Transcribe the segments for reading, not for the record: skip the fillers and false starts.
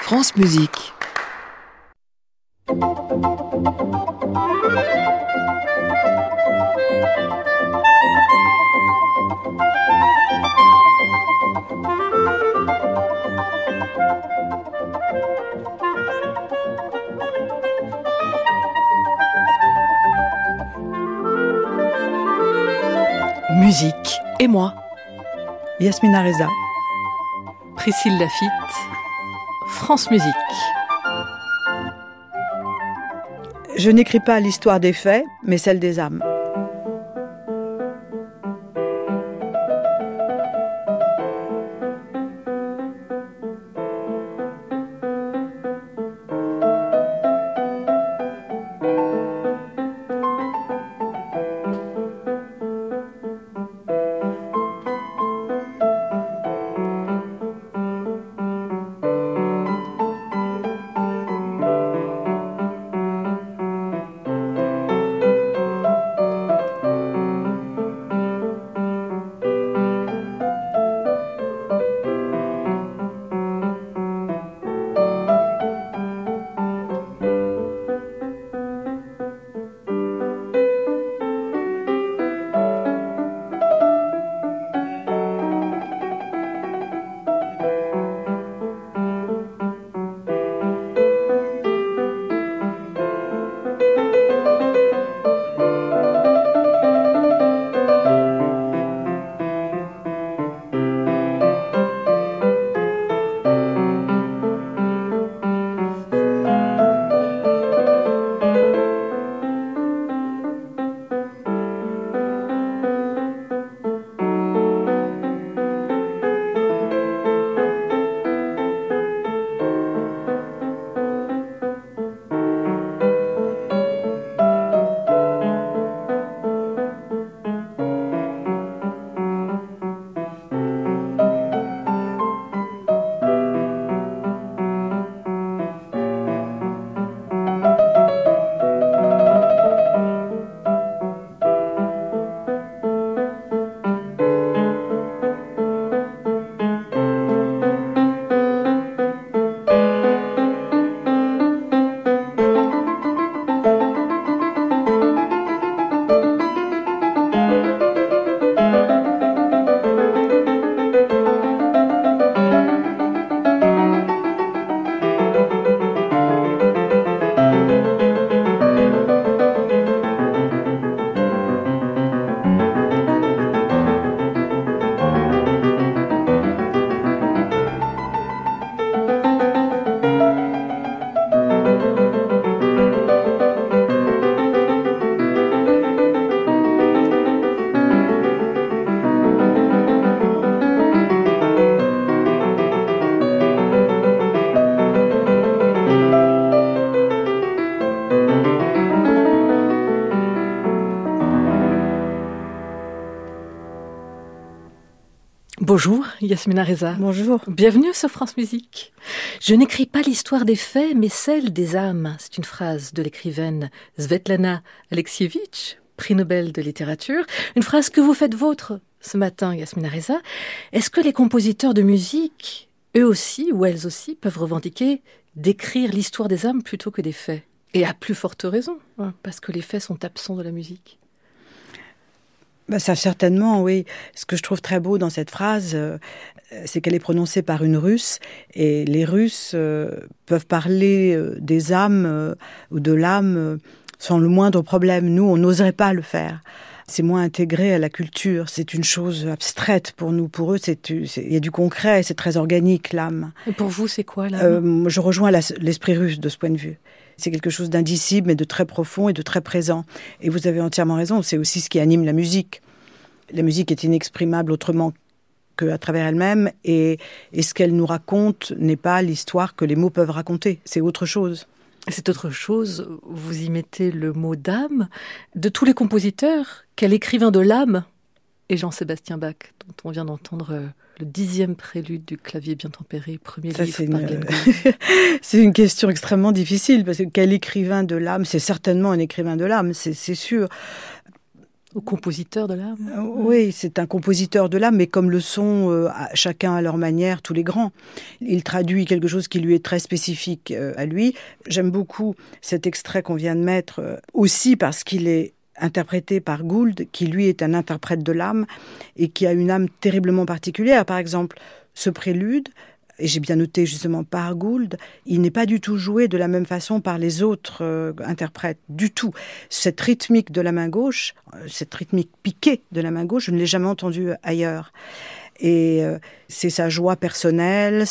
France Musique. Musique et moi. Yasmina Reza. Priscille Laffitte. France Musique. Je n'écris pas l'histoire des faits, mais celle des âmes. Bonjour, Yasmina Reza. Bonjour. Bienvenue sur France Musique. Je n'écris pas l'histoire des faits, mais celle des âmes. C'est une phrase de l'écrivaine Svetlana Alexievitch, prix Nobel de littérature. Une phrase que vous faites vôtre ce matin, Yasmina Reza. Est-ce que les compositeurs de musique, eux aussi ou elles aussi, peuvent revendiquer d'écrire l'histoire des âmes plutôt que des faits ? Et à plus forte raison, parce que les faits sont absents de la musique. Ça, certainement, oui. Ce que je trouve très beau dans cette phrase, c'est qu'elle est prononcée par une Russe. Et les Russes peuvent parler des âmes ou de l'âme sans le moindre problème. Nous, on n'oserait pas le faire. C'est moins intégré à la culture. C'est une chose abstraite pour nous. Pour eux, il y a du concret, c'est très organique, l'âme. Et pour vous, c'est quoi, l'âme ? Je rejoins l'esprit russe de ce point de vue. C'est quelque chose d'indicible, mais de très profond et de très présent. Et vous avez entièrement raison, c'est aussi ce qui anime la musique. La musique est inexprimable autrement qu'à travers elle-même, et ce qu'elle nous raconte n'est pas l'histoire que les mots peuvent raconter, c'est autre chose. C'est autre chose, vous y mettez le mot d'âme. De tous les compositeurs, quel écrivain de l'âme est Jean-Sébastien Bach, dont on vient d'entendre le 10e prélude du clavier bien tempéré, premier livre par Glenn Gould. C'est une question extrêmement difficile, parce que quel écrivain de l'âme ? C'est certainement un écrivain de l'âme, c'est sûr. Au compositeur de l'âme. Oui, c'est un compositeur de l'âme, mais comme le sont chacun à leur manière, tous les grands. Il traduit quelque chose qui lui est très spécifique à lui. J'aime beaucoup cet extrait qu'on vient de mettre, aussi parce qu'il est interprété par Gould, qui lui est un interprète de l'âme et qui a une âme terriblement particulière. Par exemple, ce prélude, et j'ai bien noté justement par Gould, il n'est pas du tout joué de la même façon par les autres interprètes, du tout. Cette rythmique de la main gauche, cette rythmique piquée de la main gauche, je ne l'ai jamais entendue ailleurs. Et c'est sa joie personnelle,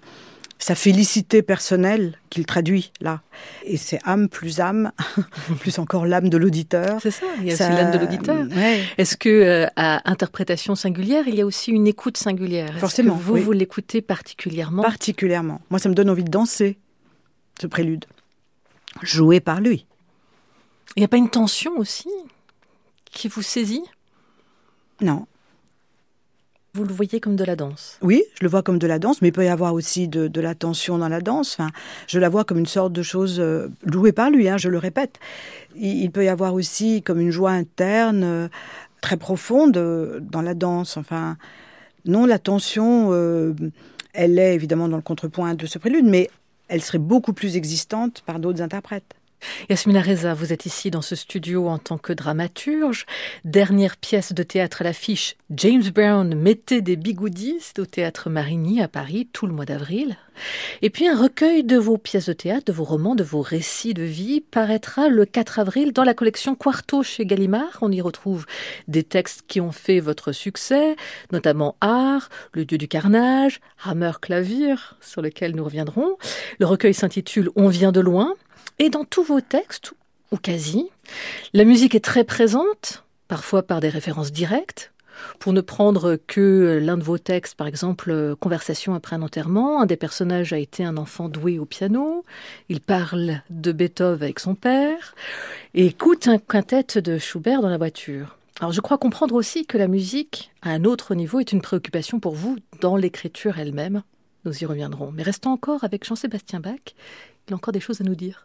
sa félicité personnelle qu'il traduit là. Et c'est âme, plus encore l'âme de l'auditeur. C'est ça, il y a aussi l'âme de l'auditeur. Ouais. Est-ce que à interprétation singulière, il y a aussi une écoute singulière? Forcément. Est-ce que vous l'écoutez particulièrement? Particulièrement. Moi, ça me donne envie de danser, ce prélude. Joué par lui. Il n'y a pas une tension aussi qui vous saisit? Non. Vous le voyez comme de la danse? Oui, je le vois comme de la danse, mais il peut y avoir aussi de la tension dans la danse. Enfin, je la vois comme une sorte de chose jouée par lui, je le répète. Il peut y avoir aussi comme une joie interne très profonde dans la danse. Enfin, non, la tension, elle est évidemment dans le contrepoint de ce prélude, mais elle serait beaucoup plus existante par d'autres interprètes. Yasmina Reza, vous êtes ici dans ce studio en tant que dramaturge. Dernière pièce de théâtre à l'affiche, James Brown mettait des bigoudis au théâtre Marigny à Paris tout le mois d'avril. Et puis un recueil de vos pièces de théâtre, de vos romans, de vos récits de vie paraîtra le 4 avril dans la collection Quarto chez Gallimard. On y retrouve des textes qui ont fait votre succès, notamment Art, Le Dieu du carnage, Hammer Clavier, sur lequel nous reviendrons. Le recueil s'intitule On vient de loin. Et dans tous vos textes, ou quasi, la musique est très présente, parfois par des références directes. Pour ne prendre que l'un de vos textes, par exemple, Conversation après un enterrement, un des personnages a été un enfant doué au piano. Il parle de Beethoven avec son père et écoute un quintet de Schubert dans la voiture. Alors je crois comprendre aussi que la musique, à un autre niveau, est une préoccupation pour vous dans l'écriture elle-même. Nous y reviendrons. Mais restons encore avec Jean-Sébastien Bach. Il a encore des choses à nous dire.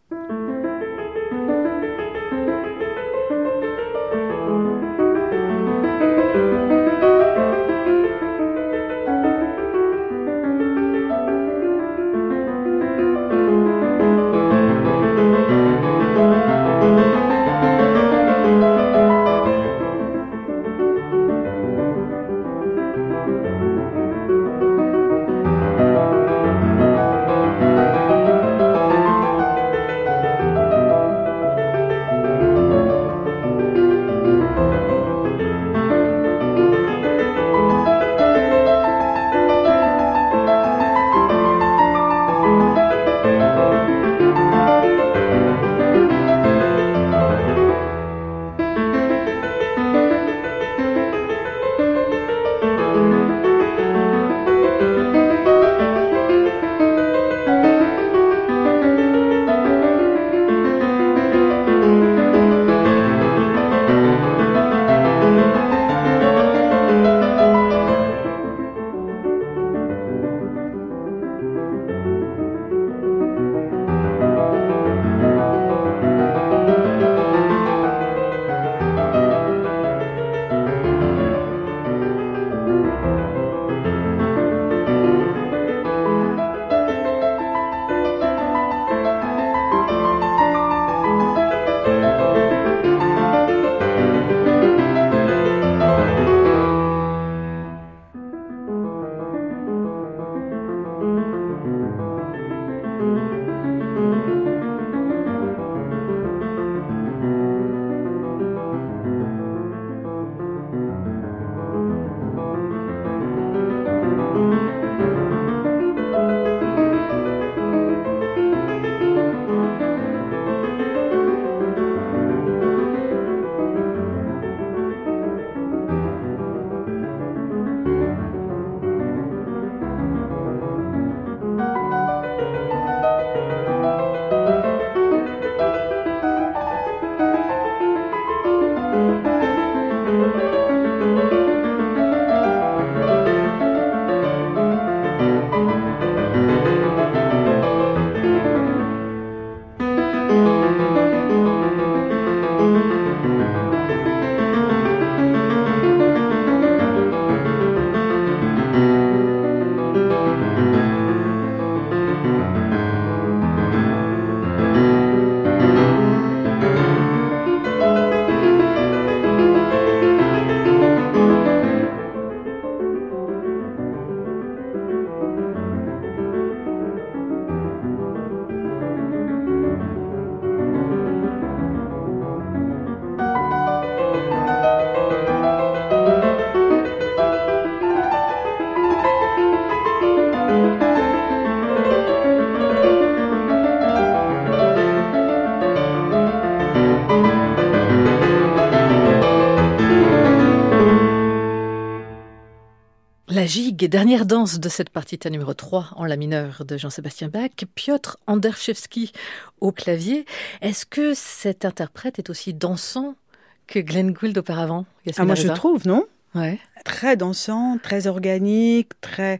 La gigue, dernière danse de cette partita numéro 3 en la mineur de Jean-Sébastien Bach, Piotr Anderszewski au clavier. Est-ce que cet interprète est aussi dansant que Glenn Gould auparavant, Yasmina Moi je Reza? trouve, non? Ouais. Très dansant, très organique, très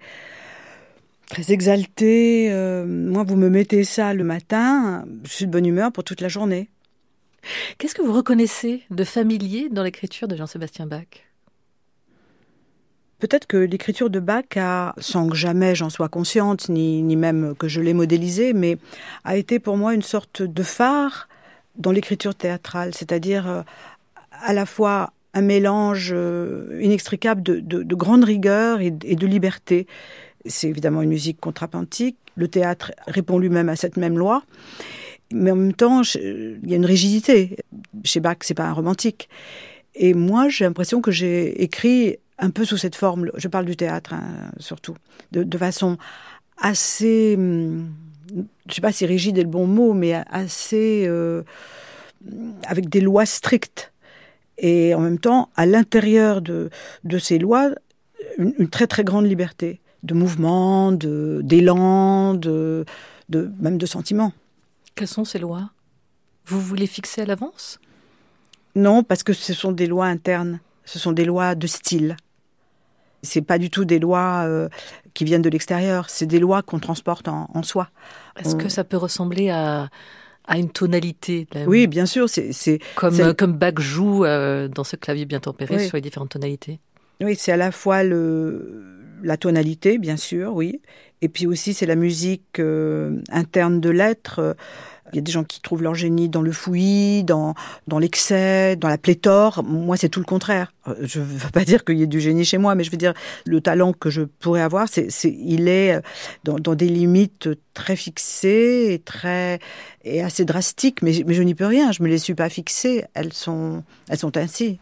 exalté. Moi, vous me mettez ça le matin, je suis de bonne humeur pour toute la journée. Qu'est-ce que vous reconnaissez de familier dans l'écriture de Jean-Sébastien Bach? Peut-être que l'écriture de Bach sans que jamais j'en sois consciente, ni même que je l'ai modélisée, mais a été pour moi une sorte de phare dans l'écriture théâtrale, c'est-à-dire à la fois un mélange inextricable de grande rigueur et de liberté. C'est évidemment une musique contrapuntique, le théâtre répond lui-même à cette même loi, mais en même temps, il y a une rigidité. Chez Bach, c'est pas un romantique. Et moi, j'ai l'impression que j'ai écrit un peu sous cette forme, je parle du théâtre surtout, de façon assez, je sais pas si rigide est le bon mot, mais assez, avec des lois strictes. Et en même temps, à l'intérieur de ces lois, une très très grande liberté de mouvement, d'élan, même de sentiments. Quelles sont ces lois? Vous les fixez à l'avance? Non, parce que ce sont des lois internes. Ce sont des lois de style. C'est pas du tout des lois qui viennent de l'extérieur. C'est des lois qu'on transporte en soi. Est-ce que ça peut ressembler à une tonalité là, Oui, bien sûr. Comme Bach joue dans ce clavier bien tempéré oui. sur les différentes tonalités. Oui, c'est à la fois la tonalité, bien sûr, oui. Et puis aussi, c'est la musique interne de l'être. Il y a des gens qui trouvent leur génie dans le fouillis, dans l'excès, dans la pléthore. Moi, c'est tout le contraire. Je ne veux pas dire qu'il y ait du génie chez moi, mais je veux dire, le talent que je pourrais avoir, il est dans des limites très fixées et assez drastiques. Mais je n'y peux rien, je ne me les suis pas fixées. Elles sont ainsi.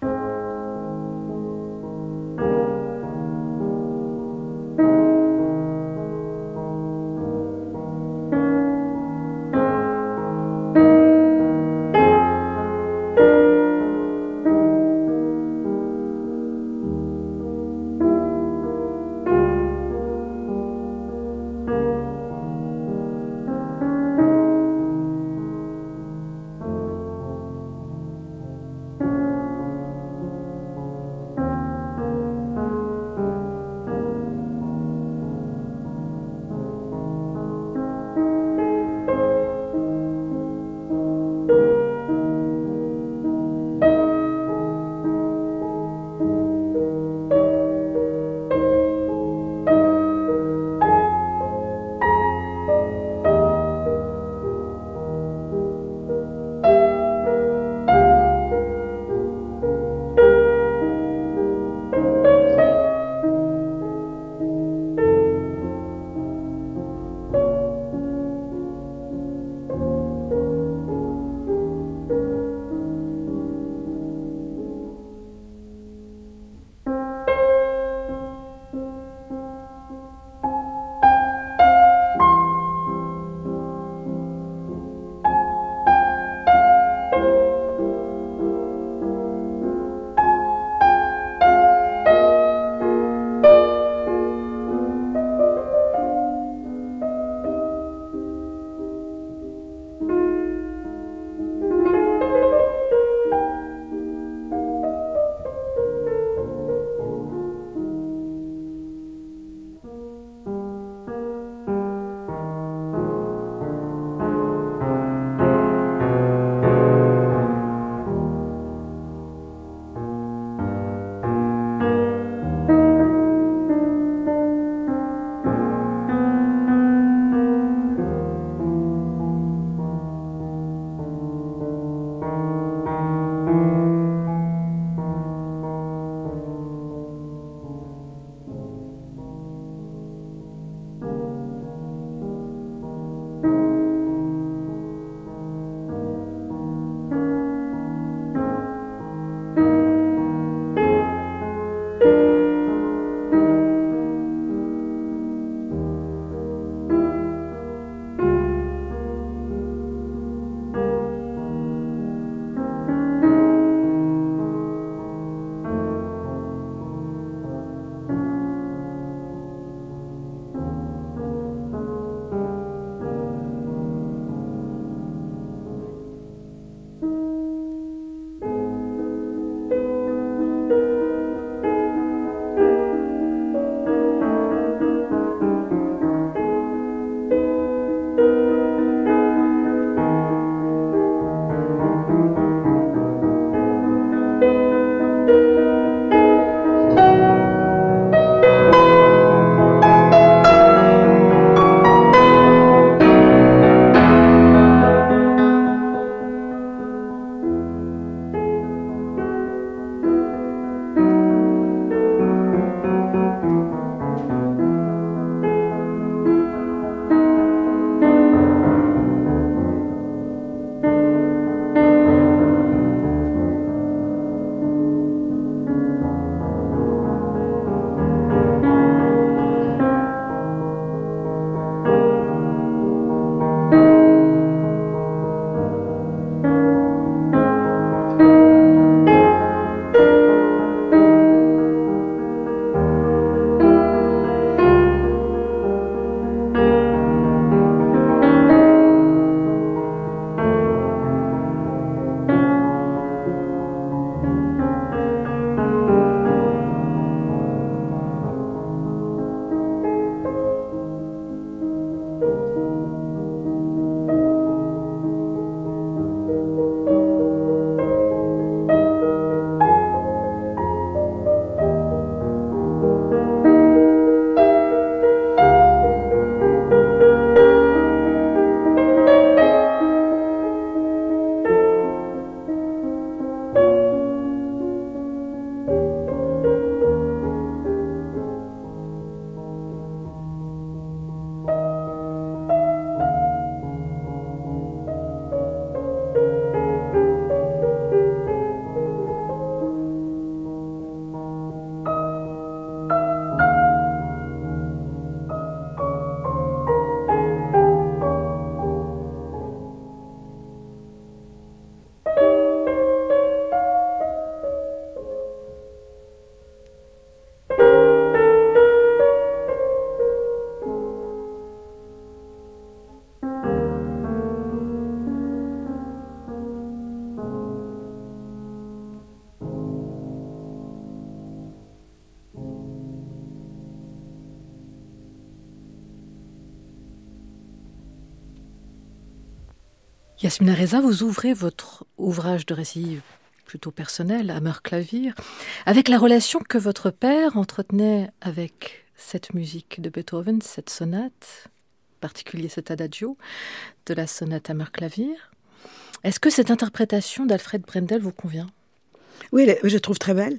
Yasmina Reza, vous ouvrez votre ouvrage de récit plutôt personnel, Hammer Clavier, avec la relation que votre père entretenait avec cette musique de Beethoven, cette sonate, en particulier cet adagio de la sonate Hammer Clavier. Est-ce que cette interprétation d'Alfred Brendel vous convient ? Oui, je la trouve très belle.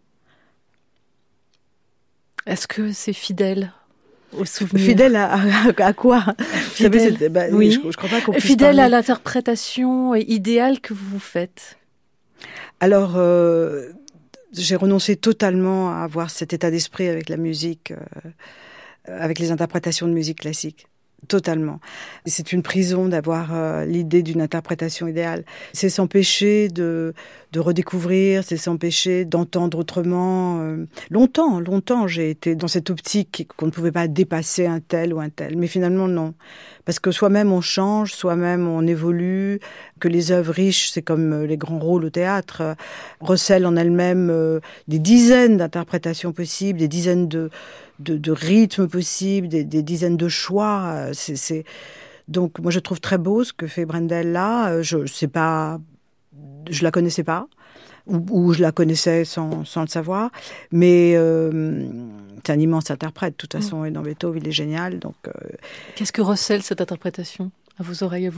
Est-ce que c'est fidèle au souvenir ? Fidèle à quoi ? Fidèle, vous savez, oui. Je crois pas qu'on puisse fidèle parler. à l'interprétation idéale que vous vous faites. Alors, j'ai renoncé totalement à avoir cet état d'esprit avec la musique, avec les interprétations de musique classique. Totalement. C'est une prison d'avoir l'idée d'une interprétation idéale. C'est s'empêcher de redécouvrir, c'est s'empêcher d'entendre autrement. Longtemps, j'ai été dans cette optique qu'on ne pouvait pas dépasser un tel ou un tel. Mais finalement, non. Parce que soi-même on change, soi-même on évolue, que les œuvres riches, c'est comme les grands rôles au théâtre, recèlent en elles-mêmes des dizaines d'interprétations possibles, des dizaines de rythmes possibles, des dizaines de choix. Donc moi je trouve très beau ce que fait Brendel là. Je la connaissais pas, ou je la connaissais sans le savoir, mais c'est un immense interprète de toute façon, et dans Beethoven il est génial. Donc qu'est-ce que recèle cette interprétation à vos oreilles, à vous ?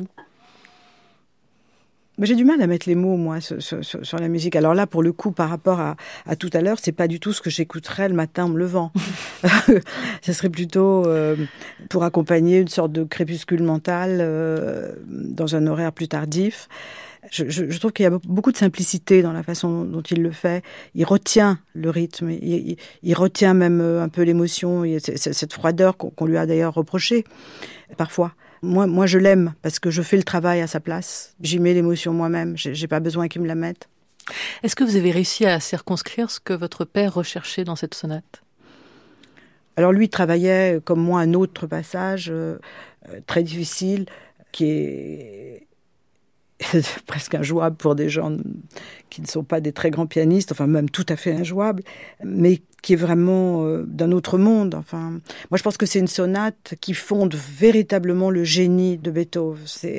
Mais j'ai du mal à mettre les mots, moi, sur la musique. Alors là, pour le coup, par rapport à tout à l'heure, c'est pas du tout ce que j'écouterais le matin en me levant. Ça serait plutôt pour accompagner une sorte de crépuscule mental dans un horaire plus tardif. Je trouve qu'il y a beaucoup de simplicité dans la façon dont il le fait. Il retient le rythme, il retient même un peu l'émotion, cette froideur qu'on lui a d'ailleurs reprochée parfois. Moi, je l'aime parce que je fais le travail à sa place. J'y mets l'émotion moi-même. J'ai pas besoin qu'il me la mette. Est-ce que vous avez réussi à circonscrire ce que votre père recherchait dans cette sonate ? Alors lui travaillait, comme moi, un autre passage très difficile qui est presque injouable pour des gens qui ne sont pas des très grands pianistes, enfin même tout à fait injouable, mais qui est vraiment d'un autre monde. Enfin, moi je pense que c'est une sonate qui fonde véritablement le génie de Beethoven.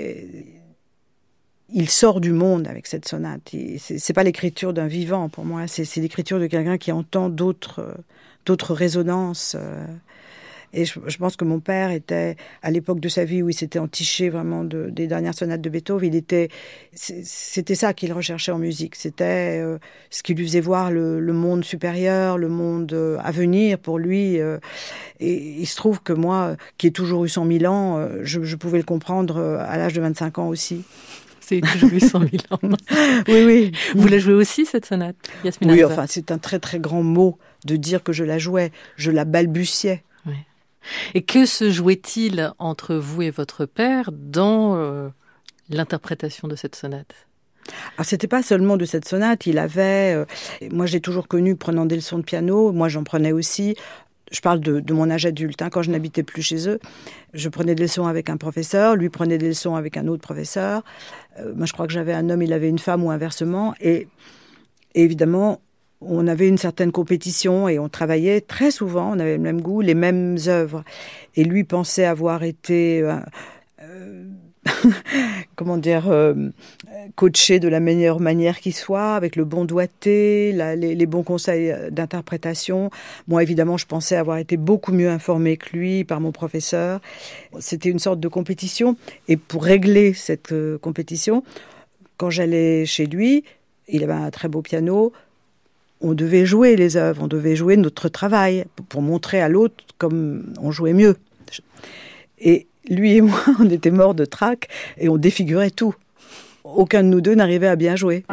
Il sort du monde avec cette sonate. C'est pas l'écriture d'un vivant pour moi, c'est l'écriture de quelqu'un qui entend d'autres résonances. Et je pense que mon père était, à l'époque de sa vie où il s'était entiché vraiment des dernières sonates de Beethoven, c'était ça qu'il recherchait en musique. C'était ce qui lui faisait voir le monde supérieur, le monde à venir pour lui. Et il se trouve que moi, qui ai toujours eu 100 000 ans, je pouvais le comprendre à l'âge de 25 ans aussi. C'est toujours eu 100 000 ans. Oui. Vous la jouez aussi, cette sonate, Yasmina Oui, Reza ? enfin, c'est un très très grand mot de dire que je la jouais. Je la balbutiais. Oui. Et que se jouait-il entre vous et votre père dans l'interprétation de cette sonate ? Alors, c'était pas seulement de cette sonate. Il avait... moi, j'ai toujours connu prenant des leçons de piano. Moi, j'en prenais aussi. Je parle de mon âge adulte. Quand je n'habitais plus chez eux, je prenais des leçons avec un professeur. Lui prenait des leçons avec un autre professeur. Moi, je crois que j'avais un homme, il avait une femme, ou inversement. Et évidemment... on avait une certaine compétition et on travaillait très souvent, on avait le même goût, les mêmes œuvres. Et lui pensait avoir été, coaché de la meilleure manière qui soit, avec le bon doigté, les bons conseils d'interprétation. Moi, évidemment, je pensais avoir été beaucoup mieux informée que lui par mon professeur. C'était une sorte de compétition. Et pour régler cette compétition, quand j'allais chez lui, il avait un très beau piano. On devait jouer les œuvres, on devait jouer notre travail pour montrer à l'autre comme on jouait mieux. Et lui et moi, on était morts de trac et on défigurait tout. Aucun de nous deux n'arrivait à bien jouer.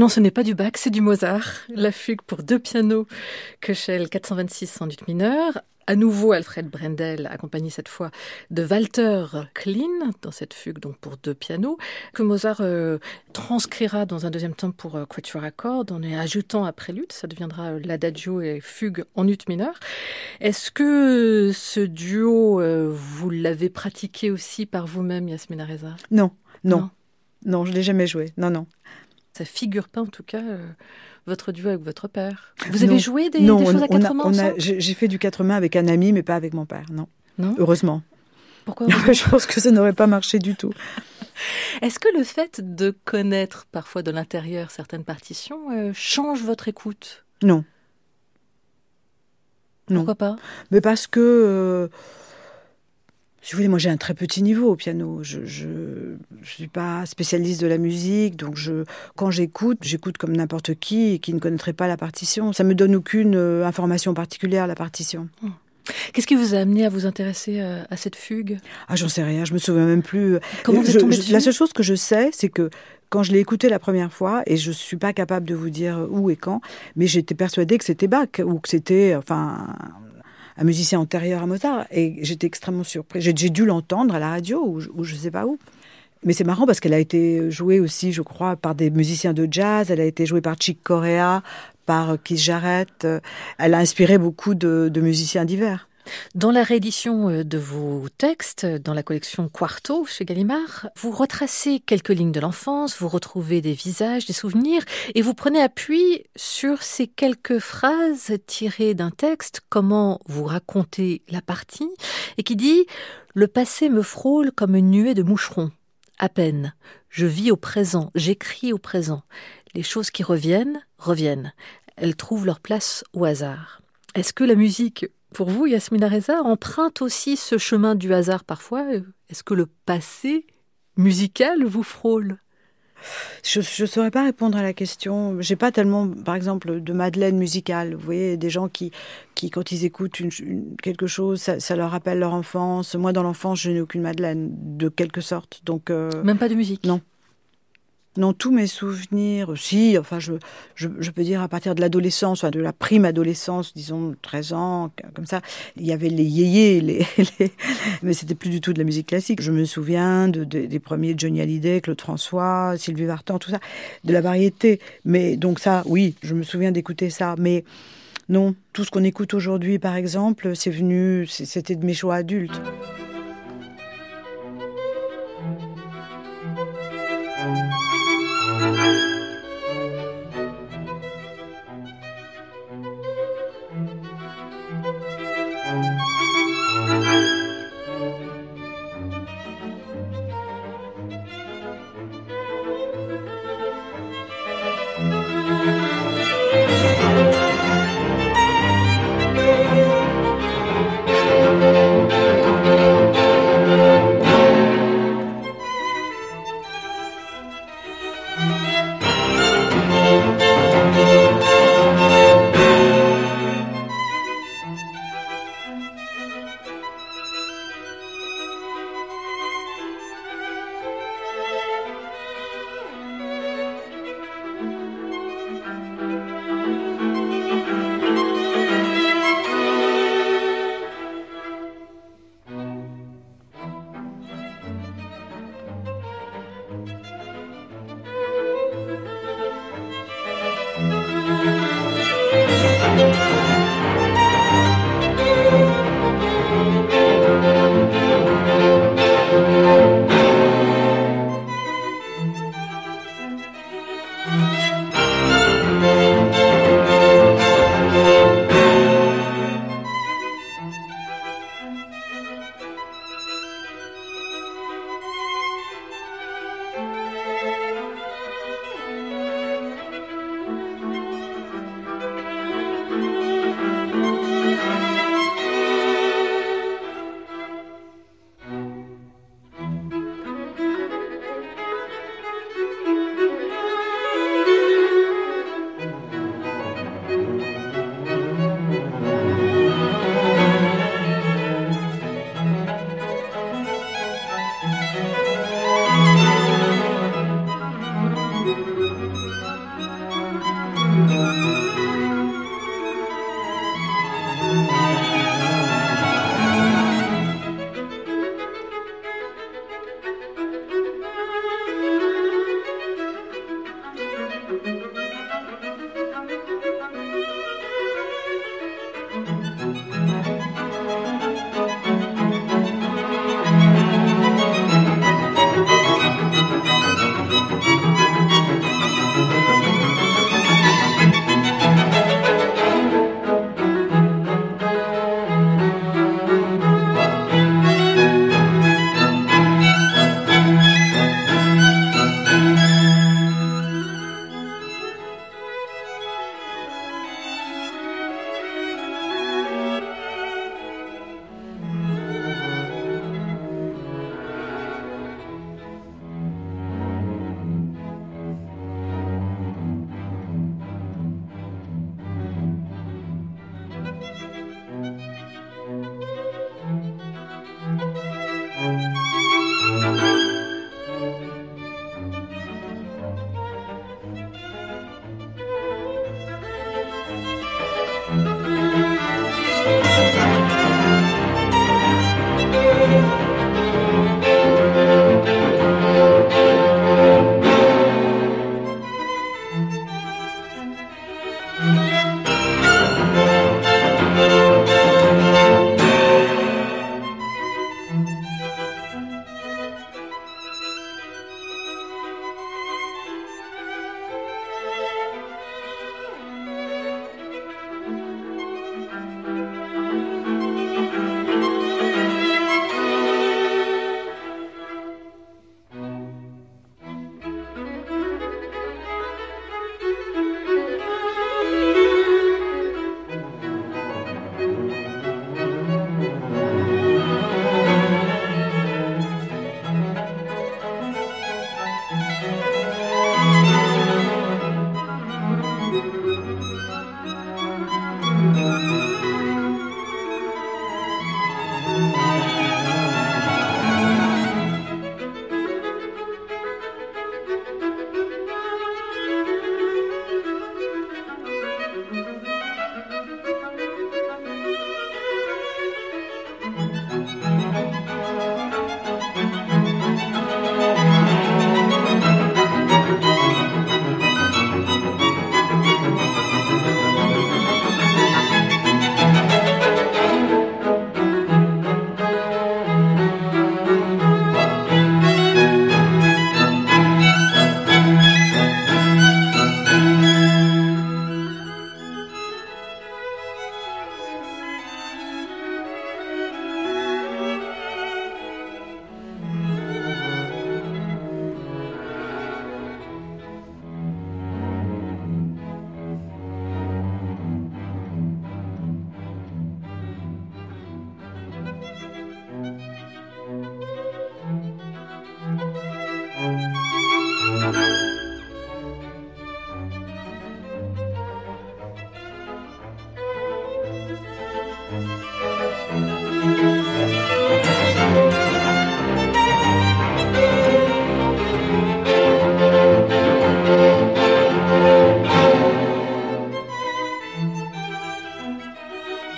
Non, ce n'est pas du Bach, c'est du Mozart. La fugue pour 2 pianos, Köchel 426 en ut mineur. À nouveau, Alfred Brendel, accompagné cette fois de Walter Klein, dans cette fugue donc pour 2 pianos, que Mozart transcrira dans un deuxième temps pour quatuor à cordes, en y ajoutant un prélude. Ça deviendra l'adagio et fugue en ut mineur. Est-ce que ce duo, vous l'avez pratiqué aussi par vous-même, Yasmina Reza ? Non, je ne l'ai jamais joué. Non. Ça figure pas en tout cas votre duo avec votre père. Vous avez joué des choses à quatre mains ensemble ? J'ai fait du 4 mains avec un ami, mais pas avec mon père, non. Heureusement. Pourquoi ? Je pense que ça n'aurait pas marché du tout. Est-ce que le fait de connaître parfois de l'intérieur certaines partitions change votre écoute ? Non. Pourquoi pas ? Mais parce que... si vous voulez, moi j'ai un très petit niveau au piano. Je suis pas spécialiste de la musique, donc quand j'écoute comme n'importe qui ne connaîtrait pas la partition. Ça me donne aucune information particulière, la partition. Qu'est-ce qui vous a amené à vous intéresser à cette fugue ? J'en sais rien, je me souviens même plus. Comment vous êtes tombée dessus ? La seule chose que je sais, c'est que quand je l'ai écoutée la première fois, et je suis pas capable de vous dire où et quand, mais j'étais persuadée que c'était Bach, ou que c'était... un musicien antérieur à Mozart, et j'étais extrêmement surprise. J'ai dû l'entendre à la radio, ou je ne sais pas où. Mais c'est marrant parce qu'elle a été jouée aussi, je crois, par des musiciens de jazz. Elle a été jouée par Chick Corea, par Keith Jarrett. Elle a inspiré beaucoup de musiciens divers. Dans la réédition de vos textes, dans la collection Quarto chez Gallimard, vous retracez quelques lignes de l'enfance, vous retrouvez des visages, des souvenirs, et vous prenez appui sur ces quelques phrases tirées d'un texte, comment vous racontez la partie, et qui dit « Le passé me frôle comme une nuée de moucherons. À peine. Je vis au présent, j'écris au présent. Les choses qui reviennent, reviennent. Elles trouvent leur place au hasard. » Est-ce que la musique... pour vous, Yasmina Reza, emprunte aussi ce chemin du hasard parfois ? Est-ce que le passé musical vous frôle ? Je ne saurais pas répondre à la question. J'ai pas tellement, par exemple, de madeleine musicale. Vous voyez, des gens qui quand ils écoutent quelque chose, ça leur rappelle leur enfance. Moi, dans l'enfance, je n'ai aucune madeleine, de quelque sorte. Donc, même pas de musique ? Non, tous mes souvenirs, si, enfin, je peux dire à partir de l'adolescence, enfin, de la prime adolescence, disons 13 ans, comme ça, il y avait les yéyés, mais c'était plus du tout de la musique classique. Je me souviens des premiers Johnny Hallyday, Claude François, Sylvie Vartan, tout ça, de la variété. Mais donc ça, oui, je me souviens d'écouter ça, mais non, tout ce qu'on écoute aujourd'hui, par exemple, c'était de mes choix adultes.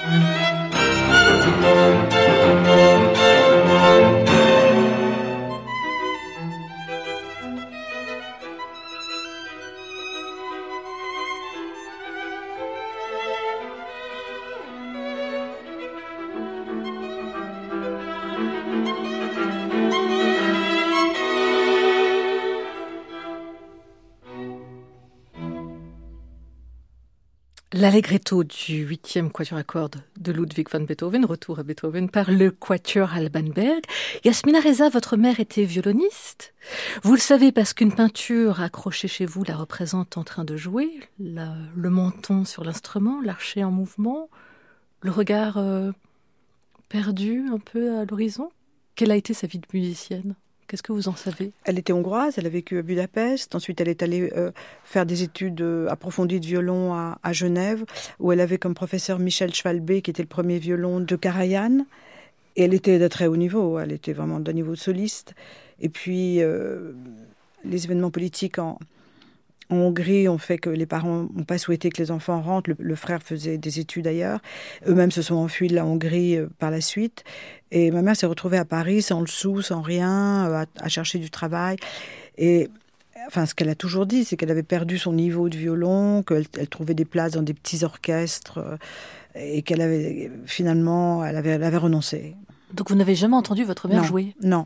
L'Allegretto du 8e quatuor à cordes de Ludwig van Beethoven, retour à Beethoven, par le quatuor Alban Berg. Yasmina Reza, votre mère était violoniste. Vous le savez parce qu'une peinture accrochée chez vous la représente en train de jouer, le menton sur l'instrument, l'archet en mouvement, le regard perdu un peu à l'horizon. Quelle a été sa vie de musicienne ? Qu'est-ce que vous en savez ? Elle était hongroise, elle a vécu à Budapest. Ensuite, elle est allée faire des études approfondies de violon à Genève, où elle avait comme professeur Michel Schwalbe, qui était le premier violon de Karajan. Et elle était de très haut niveau, elle était vraiment d'un niveau de soliste. Et puis, les événements politiques en Hongrie ont fait que les parents n'ont pas souhaité que les enfants rentrent. Le frère faisait des études ailleurs. Eux-mêmes se sont enfuis de la Hongrie par la suite. Et ma mère s'est retrouvée à Paris sans le sou, sans rien, à chercher du travail. Et enfin, ce qu'elle a toujours dit, c'est qu'elle avait perdu son niveau de violon, qu'elle trouvait des places dans des petits orchestres et qu'elle avait finalement, elle avait renoncé. Donc vous n'avez jamais entendu votre mère jouer ? Non.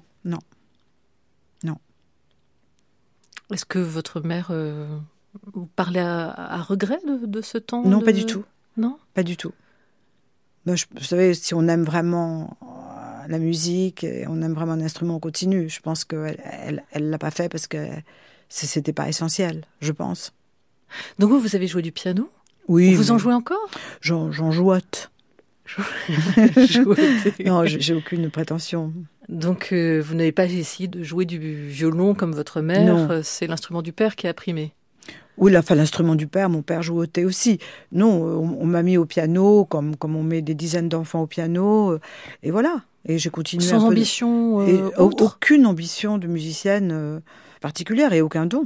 Est-ce que votre mère vous parlait à regret de ce temps ? Non, pas du tout. Non ? Pas du tout. Vous savez, si on aime vraiment la musique et on aime vraiment un instrument, on continue. Je pense qu'elle l'a pas fait parce que c'était pas essentiel, je pense. Donc vous avez joué du piano ? Oui. Vous en jouez encore ? J'en jouote. Non, j'ai aucune prétention. Donc vous n'avez pas essayé de jouer du violon comme votre mère ? Non. C'est l'instrument du père qui a primé. Oui, l'instrument du père, mon père jouait aussi. Non, on m'a mis au piano, comme on met des dizaines d'enfants au piano, et voilà. Et j'ai continué. Sans ambition autre ? Aucune ambition de musicienne particulière et aucun don.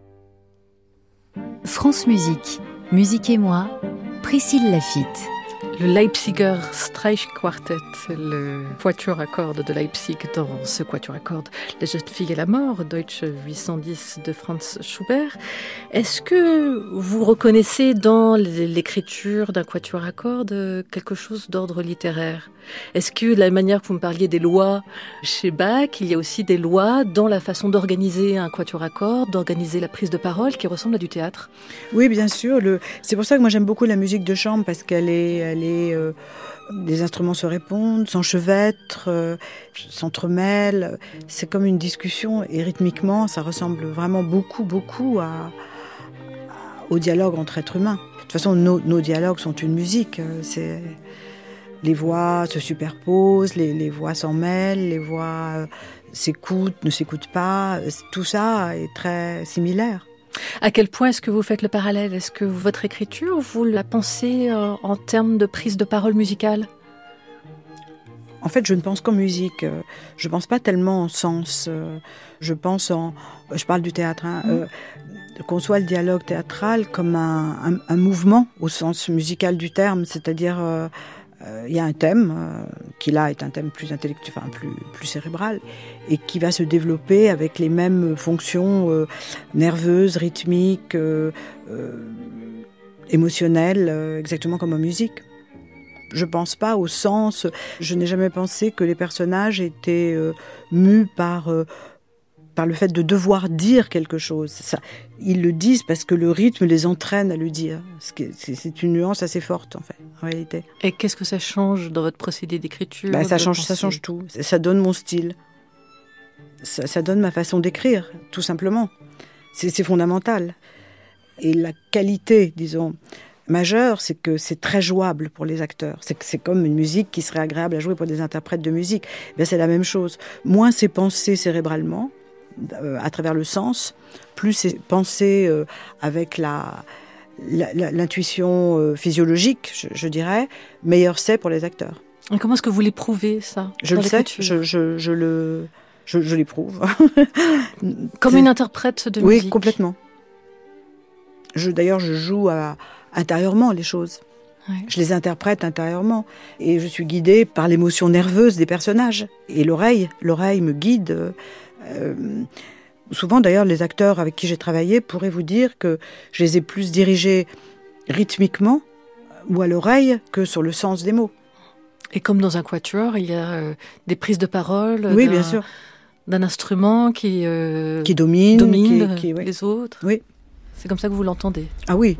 France Musique, Musique et moi, Priscille Laffitte. Le Leipziger Streichquartett, le quatuor à cordes de Leipzig dans ce quatuor à cordes La jeune fille et la mort, Deutsche 810 de Franz Schubert. Est-ce que vous reconnaissez dans l'écriture d'un quatuor à cordes quelque chose d'ordre littéraire ? Est-ce que de la manière que vous me parliez des lois chez Bach, il y a aussi des lois dans la façon d'organiser un quatuor à cordes, d'organiser la prise de parole qui ressemble à du théâtre ? Oui, bien sûr. C'est pour ça que moi j'aime beaucoup la musique de chambre parce qu'elle est les instruments se répondent, s'enchevêtrent, s'entremêlent. C'est comme une discussion et rythmiquement, ça ressemble vraiment beaucoup au dialogue entre êtres humains. De toute façon, nos dialogues sont une musique. Les voix se superposent, les voix s'en mêlent, les voix s'écoutent, ne s'écoutent pas. Tout ça est très similaire. À quel point est-ce que vous faites le parallèle ? Est-ce que votre écriture, vous la pensez en termes de prise de parole musicale ? En fait, je ne pense qu'en musique. Je ne pense pas tellement en sens. Je parle du théâtre. Conçoit le dialogue théâtral comme un mouvement au sens musical du terme. C'est-à-dire, il y a un thème qui là est un thème plus intellectuel, enfin plus cérébral, et qui va se développer avec les mêmes fonctions nerveuses, rythmiques, émotionnelles, exactement comme en musique. Je pense pas au sens. Je n'ai jamais pensé que les personnages étaient mus par le fait de devoir dire quelque chose. Ça, ils le disent parce que le rythme les entraîne à le dire. C'est une nuance assez forte, en fait, en réalité. Et qu'est-ce que ça change dans votre procédé d'écriture ? Ça change tout. Ça donne mon style. Ça donne ma façon d'écrire, tout simplement. C'est fondamental. Et la qualité, disons, majeure, c'est que c'est très jouable pour les acteurs. C'est comme une musique qui serait agréable à jouer pour des interprètes de musique. C'est la même chose. Moins c'est pensé cérébralement, à travers le sens, plus c'est pensé avec l'intuition physiologique, je dirais, meilleur c'est pour les acteurs. Et comment est-ce que vous l'éprouvez, ça ? Je le sais, je l'éprouve. Comme une interprète de musique ? Oui, complètement. D'ailleurs, je joue intérieurement les choses. Ouais. Je les interprète intérieurement. Et je suis guidée par l'émotion nerveuse des personnages. Et l'oreille me guide. Souvent, d'ailleurs, les acteurs avec qui j'ai travaillé pourraient vous dire que je les ai plus dirigés rythmiquement ou à l'oreille que sur le sens des mots. Et comme dans un quatuor, il y a des prises de parole oui, bien sûr. D'un instrument qui domine oui. Les autres. Oui. C'est comme ça que vous l'entendez. Ah oui.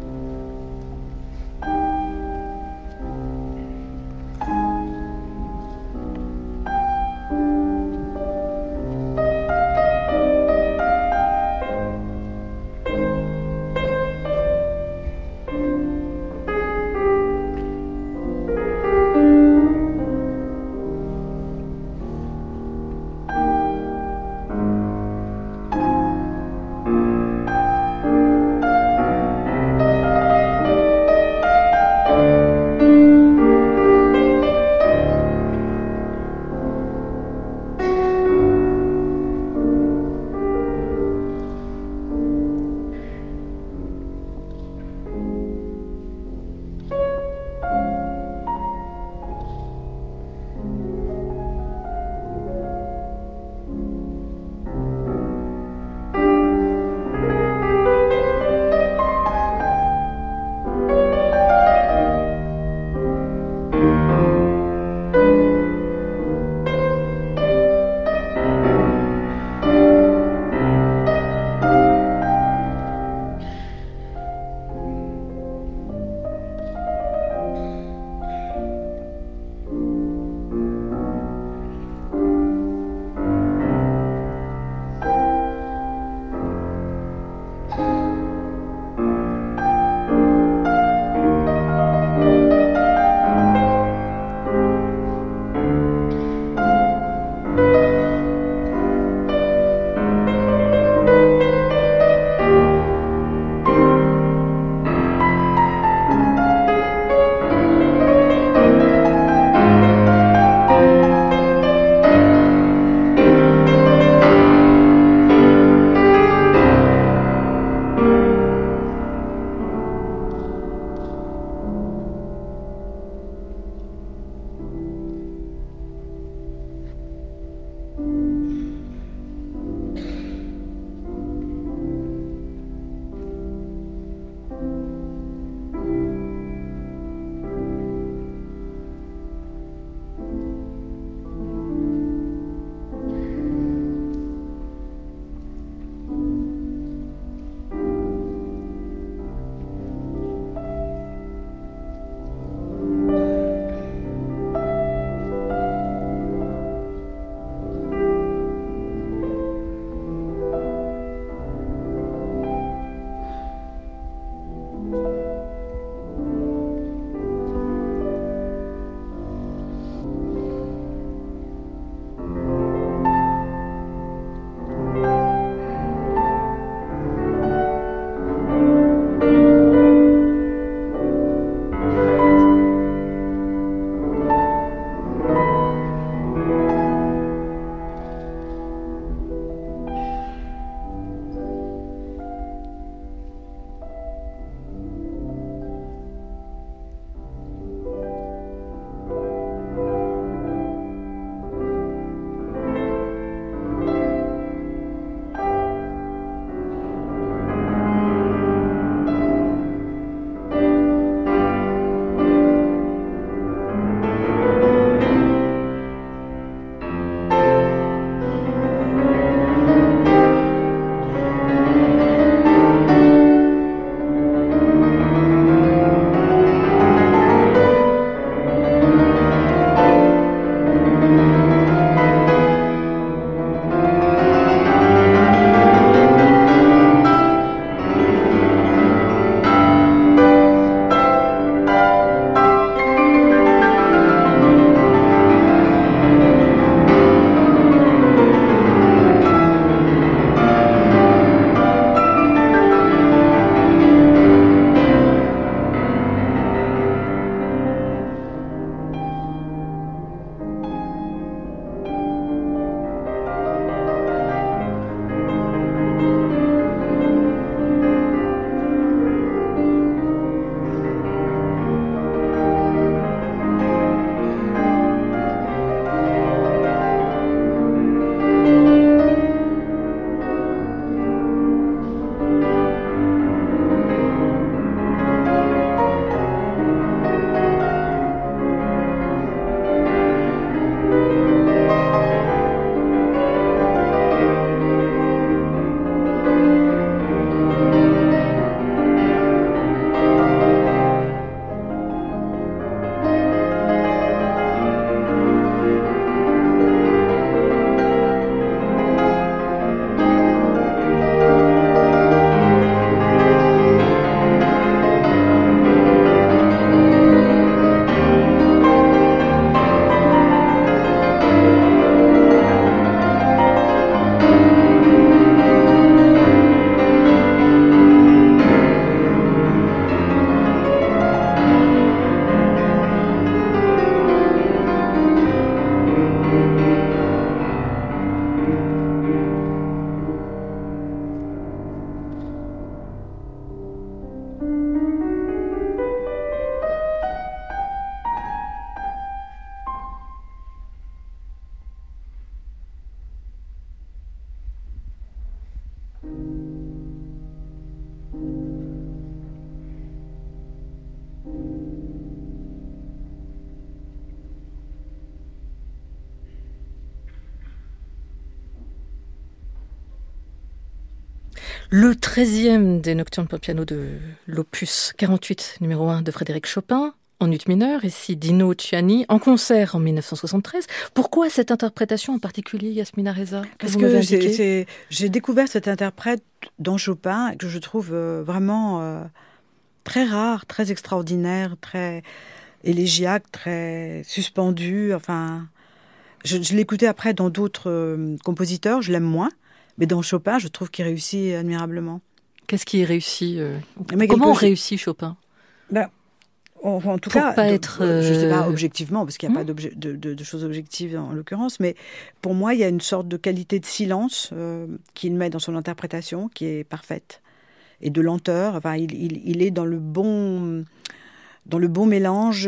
Le 13e des Nocturnes pour piano de l'opus 48, numéro 1 de Frédéric Chopin, en ut mineur, ici Dino Ciani, en concert en 1973. Pourquoi cette interprétation en particulier, Yasmina Reza? Parce que j'ai découvert cet interprète dans Chopin, que je trouve vraiment très rare, très extraordinaire, très élégiaque, très suspendu. Enfin, je l'écoutais après dans d'autres compositeurs, je l'aime moins. Mais dans Chopin, je trouve qu'il réussit admirablement. Qu'est-ce qui est réussi Comment on réussit Chopin? En tout pour cas, pas être, je ne sais pas objectivement, parce qu'il n'y a pas de choses objectives en l'occurrence, mais pour moi, il y a une sorte de qualité de silence qu'il met dans son interprétation qui est parfaite, et de lenteur. Enfin, il est dans le bon mélange,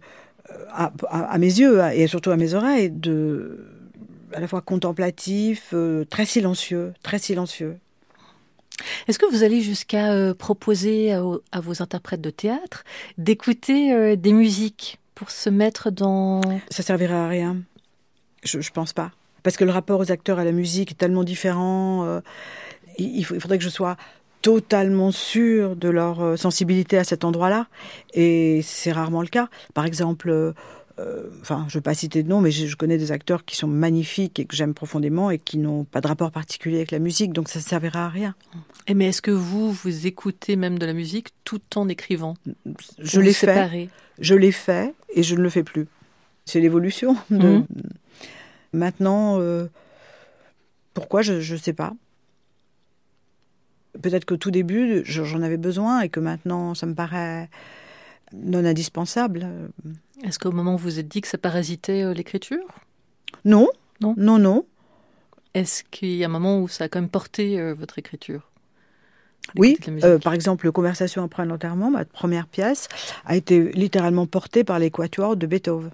à mes yeux et surtout à mes oreilles, à la fois contemplatif, très silencieux, très silencieux. Est-ce que vous allez jusqu'à proposer à vos interprètes de théâtre d'écouter des musiques pour se mettre dans... Ça servirait à rien. Je pense pas. Parce que le rapport aux acteurs à la musique est tellement différent. Il faudrait que je sois totalement sûre de leur sensibilité à cet endroit-là. Et c'est rarement le cas. Par exemple... je ne vais pas citer de nom, mais je connais des acteurs qui sont magnifiques et que j'aime profondément et qui n'ont pas de rapport particulier avec la musique, donc ça ne servira à rien. Mais est-ce que vous écoutez même de la musique tout en écrivant? Je l'ai fait et je ne le fais plus. C'est l'évolution. Maintenant, pourquoi, je ne sais pas. Peut-être qu'au tout début, j'en avais besoin et que maintenant, ça me paraît non indispensable. Est-ce qu'au moment où vous vous êtes dit que ça parasitait l'écriture? Non. Est-ce qu'il y a un moment où ça a quand même porté votre écriture? Oui, par exemple, Conversation après un enterrement, ma première pièce, a été littéralement portée par les quatuors de Beethoven.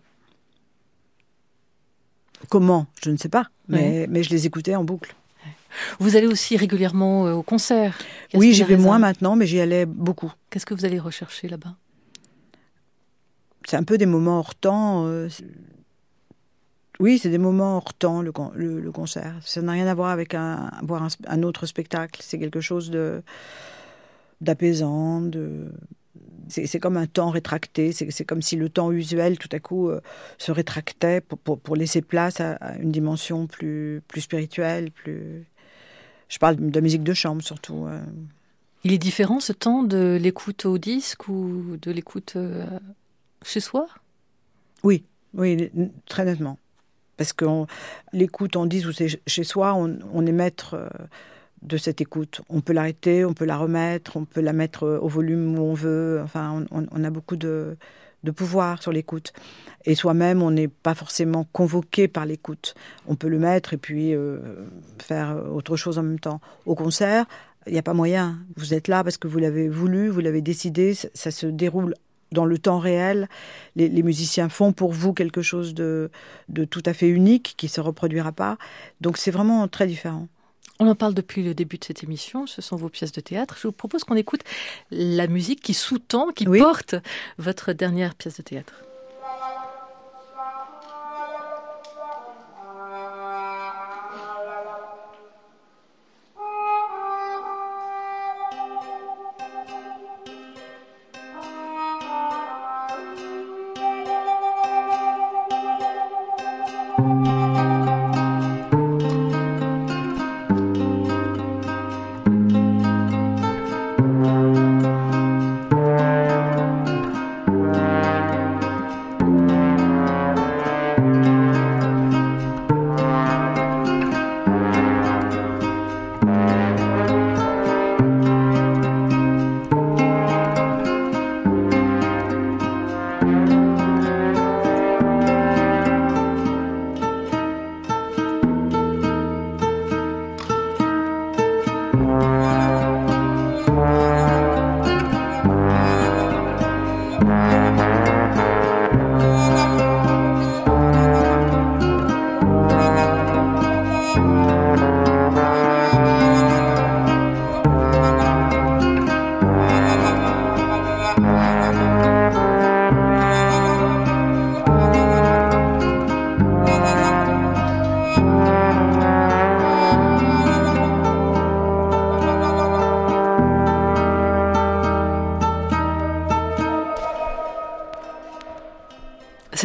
Comment? Je ne sais pas, mais je les écoutais en boucle. Vous allez aussi régulièrement au concert? Oui, j'y vais moins maintenant, mais j'y allais beaucoup. Qu'est-ce que vous allez rechercher là-bas? C'est un peu des moments hors temps. Oui, c'est des moments hors temps, le concert. Ça n'a rien à voir avec voir un autre spectacle. C'est quelque chose d'apaisant. C'est comme un temps rétracté. C'est comme si le temps usuel, tout à coup, se rétractait pour laisser place à une dimension plus spirituelle. Je parle de musique de chambre, surtout. Il est différent, ce temps, de l'écoute au disque ou de l'écoute... chez soi? Oui, très nettement. Parce que l'écoute en disque ou chez soi, on est maître de cette écoute. On peut l'arrêter, on peut la remettre, on peut la mettre au volume où on veut. Enfin, on a beaucoup de pouvoir sur l'écoute. Et soi-même, on n'est pas forcément convoqué par l'écoute. On peut le mettre et puis faire autre chose en même temps. Au concert, il n'y a pas moyen. Vous êtes là parce que vous l'avez voulu, vous l'avez décidé, ça se déroule dans le temps réel. Les musiciens font pour vous quelque chose de tout à fait unique qui ne se reproduira pas. Donc c'est vraiment très différent. On en parle depuis le début de cette émission, ce sont vos pièces de théâtre. Je vous propose qu'on écoute la musique qui sous-tend, qui porte votre dernière pièce de théâtre.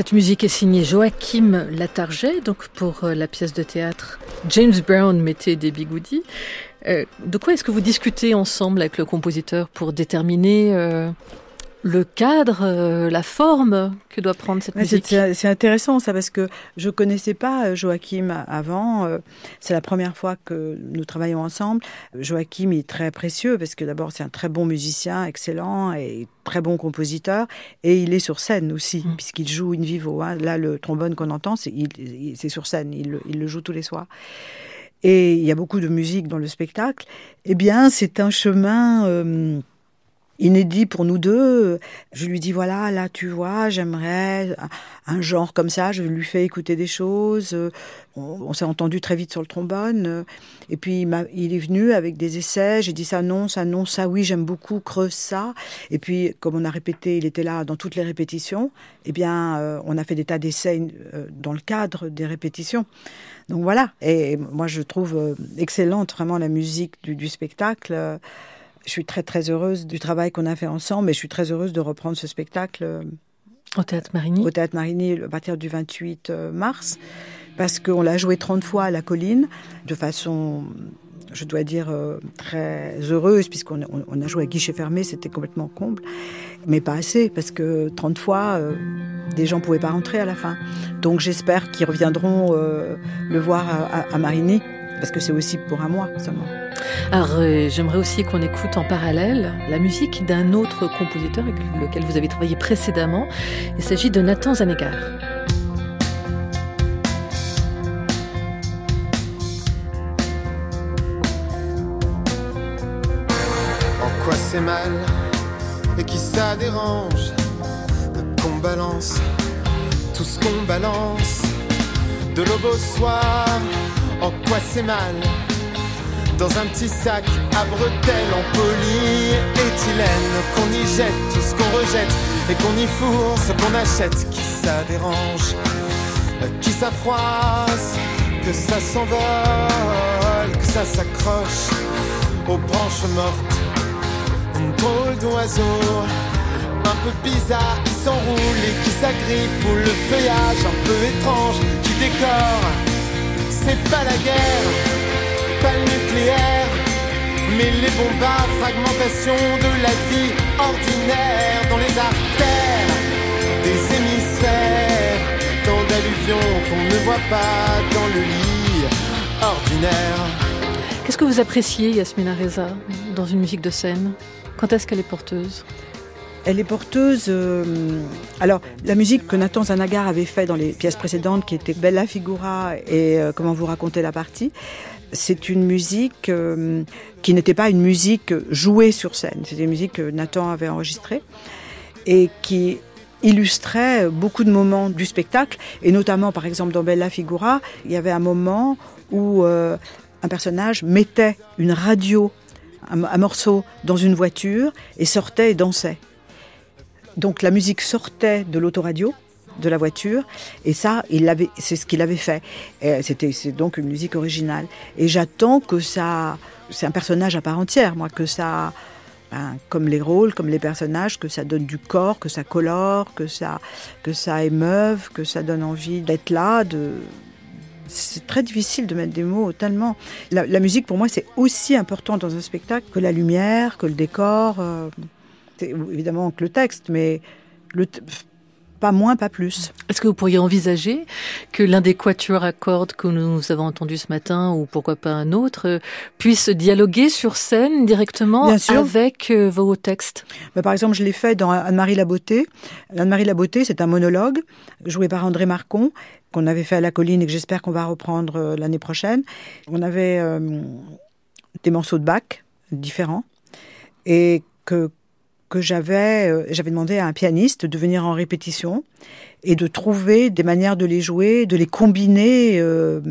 Cette musique est signée Joachim Latarjet, donc pour la pièce de théâtre James Brown mettait des bigoudis. De quoi est-ce que vous discutez ensemble avec le compositeur pour déterminer le cadre, la forme que doit prendre cette musique? C'est intéressant ça, parce que je connaissais pas Joachim avant. C'est la première fois que nous travaillons ensemble. Joachim est très précieux parce que d'abord c'est un très bon musicien, excellent et très bon compositeur, et il est sur scène aussi puisqu'il joue in vivo. Là, le trombone qu'on entend, c'est sur scène. Il le joue tous les soirs. Et il y a beaucoup de musique dans le spectacle. Eh bien, c'est un chemin inédit pour nous deux. Je lui dis, voilà, là, tu vois, j'aimerais un genre comme ça. Je lui fais écouter des choses. On s'est entendu très vite sur le trombone. Et puis, il est venu avec des essais. J'ai dit, ça non, ça oui, j'aime beaucoup, creuse ça. Et puis, comme on a répété, il était là dans toutes les répétitions. Eh bien, on a fait des tas d'essais dans le cadre des répétitions. Donc voilà. Et moi, je trouve excellente vraiment la musique du spectacle. Je suis très très heureuse du travail qu'on a fait ensemble, et je suis très heureuse de reprendre ce spectacle au Théâtre Marigny. Au Théâtre Marigny à partir du 28 mars, parce qu'on l'a joué 30 fois à la Colline, de façon, je dois dire, très heureuse, puisqu'on a joué à guichet fermé, c'était complètement comble, mais pas assez, parce que 30 fois, des gens ne pouvaient pas rentrer à la fin. Donc j'espère qu'ils reviendront le voir à Marigny, parce que c'est aussi pour un mois seulement. Alors, j'aimerais aussi qu'on écoute en parallèle la musique d'un autre compositeur avec lequel vous avez travaillé précédemment. Il s'agit de Nathan Zanegar. En quoi c'est mal et qui ça dérange qu'on balance tout ce qu'on balance de l'aube au soir? En quoi c'est mal dans un petit sac à bretelles en polyéthylène, qu'on y jette tout ce qu'on rejette et qu'on y fourre ce qu'on achète? Qui ça dérange, qui ça froisse, que ça s'envole, que ça s'accroche aux branches mortes? Une drôle d'oiseau un peu bizarre qui s'enroule et qui s'agrippe, ou le feuillage un peu étrange qui décore. C'est pas la guerre, pas le nucléaire, mais les bombes à fragmentation de la vie ordinaire dans les artères des hémisphères. Tant d'allusions qu'on ne voit pas dans le lit ordinaire. Qu'est-ce que vous appréciez, Yasmina Reza, dans une musique de scène? Quand est-ce qu'elle est porteuse? Elle est porteuse. Alors, la musique que Nathan Zanegar avait fait dans les pièces précédentes, qui était Bella Figura et Comment vous racontez la partie, c'est une musique qui n'était pas une musique jouée sur scène. C'était une musique que Nathan avait enregistrée et qui illustrait beaucoup de moments du spectacle. Et notamment, par exemple, dans Bella Figura, il y avait un moment où un personnage mettait une radio, un morceau dans une voiture et sortait et dansait. Donc la musique sortait de l'autoradio, de la voiture, et ça, c'est ce qu'il avait fait. Et c'est donc une musique originale. Et j'attends que ça... C'est un personnage à part entière, moi, que ça... comme les rôles, comme les personnages, que ça donne du corps, que ça colore, que ça émeuve, que ça donne envie d'être là, C'est très difficile de mettre des mots tellement... La musique, pour moi, c'est aussi important dans un spectacle que la lumière, que le décor... évidemment que le texte, mais pas moins, pas plus. Est-ce que vous pourriez envisager que l'un des quatuors à cordes que nous avons entendus ce matin, ou pourquoi pas un autre, puisse dialoguer sur scène directement avec vos textes? Par exemple, je l'ai fait dans Anne-Marie Labeauté. Anne-Marie Labeauté, c'est un monologue joué par André Marcon, qu'on avait fait à la Colline et que j'espère qu'on va reprendre l'année prochaine. On avait des morceaux de Bach différents et que j'avais demandé à un pianiste de venir en répétition et de trouver des manières de les jouer, de les combiner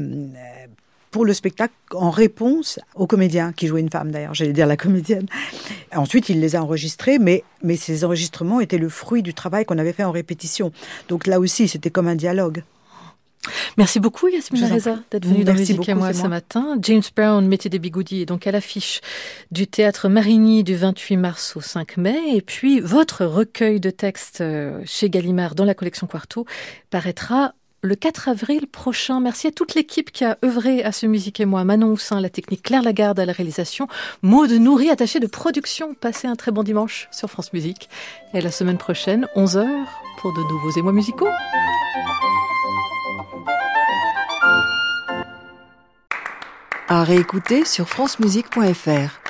pour le spectacle en réponse au comédien qui jouait une femme d'ailleurs, j'allais dire la comédienne. Ensuite, il les a enregistrés, mais ces enregistrements étaient le fruit du travail qu'on avait fait en répétition. Donc là aussi, c'était comme un dialogue. Merci beaucoup Yasmina Reza d'être venue dans Musique et moi ce matin. James Brown, Métier des bigoudis, est donc à l'affiche du Théâtre Marigny du 28 mars au 5 mai. Et puis votre recueil de textes chez Gallimard dans la collection Quarto paraîtra le 4 avril prochain. Merci à toute l'équipe qui a œuvré à ce Musique et moi. Manon Houssin, la technique, Claire Lagarde à la réalisation, Maud Nourri, attachée de production. Passez un très bon dimanche sur France Musique. Et la semaine prochaine, 11h, pour de nouveaux émois musicaux. À réécouter sur francemusique.fr.